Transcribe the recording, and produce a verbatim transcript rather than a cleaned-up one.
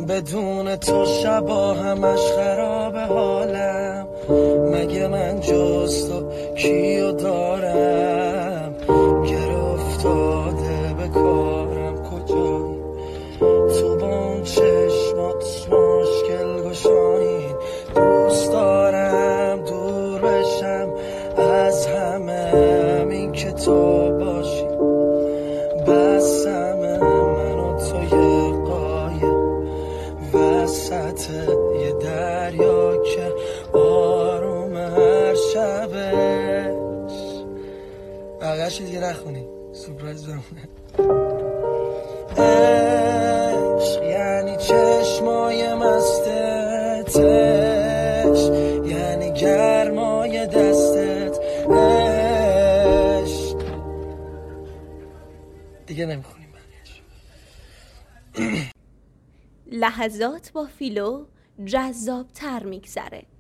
بدون تو شبا همش خراب حالم، مگه من جز تو کیو دارم؟ گر افتاده به کارم کجایی؟ تو با اون چشمات مشکل گشایین، دوست دارم دور بشم از همه، همین که تو باشی بس همه. من و تو یه قایق وسط یه دریا که آروم هر شبش. بقیه‌اش دیگه نخونی، سورپرایز بمونه. عشق یعنی چشمای مستتش، یعنی گرمای دستت. عشق دیگه نمیخونیم بقیه‌اش. لحظات با فیلو جذاب تر میگذره.